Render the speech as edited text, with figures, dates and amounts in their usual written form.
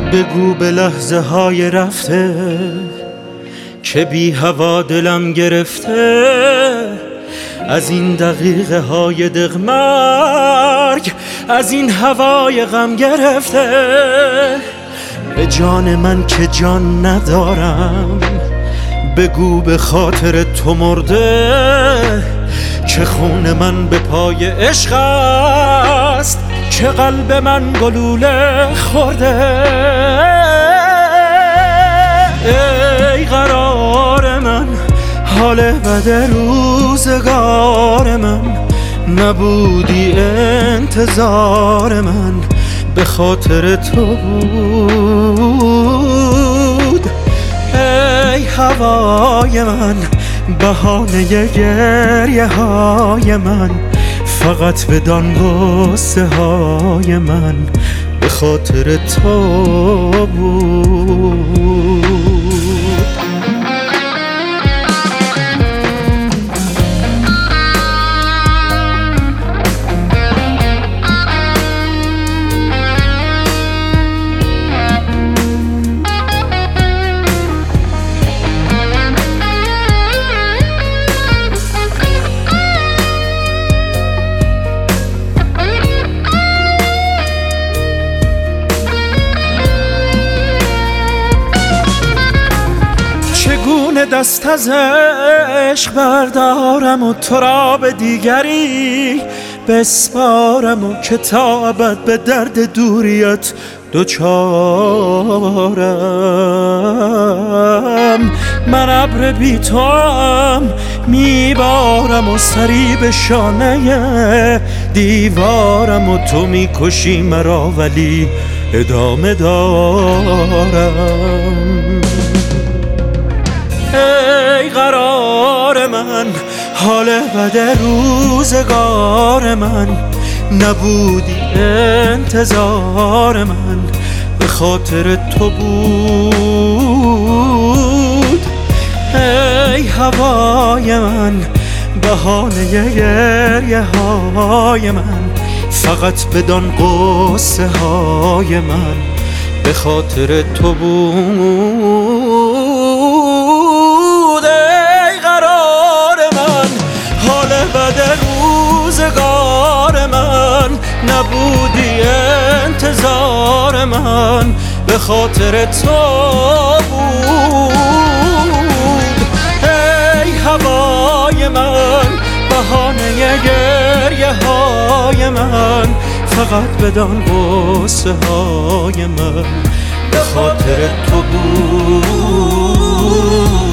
بگو به لحظه های رفته که بی هوا دلم گرفته، از این دقیقه های دغمرگ، از این هوای غم گرفته. به جان من که جان ندارم، بگو به خاطر تو مرده، که خون من به پای عشق است، که قلب من گلوله خورده. ای قرار من، حال بد روزگار من، نبودی انتظار من، به خاطر تو بود. ای هوای من، بهانه گریه های من، فقط بدان غصه های من، به خاطر تو بود. چگونه دست از عشق بردارم و تو را به دیگری بسپارم، و که تا ابد به درد دوریت دوچارم. من ابر بی توام میبارم و سری به شانه دیوارم، و تو میکشی مرا ولی ادامه دارم. ای قرار من، حال بد روزگار من، نبودی انتظار من، به خاطر تو بود. ای هوای من، بهانه گریه های من، فقط بدان غصه های من، به خاطر تو بود. ای قرار من، حال بد روزگار من، نبودی انتظار من، به خاطر تو بود. ای هوای من، بهانه گریه های من، فقط بدان غصه های من، به خاطر تو بود.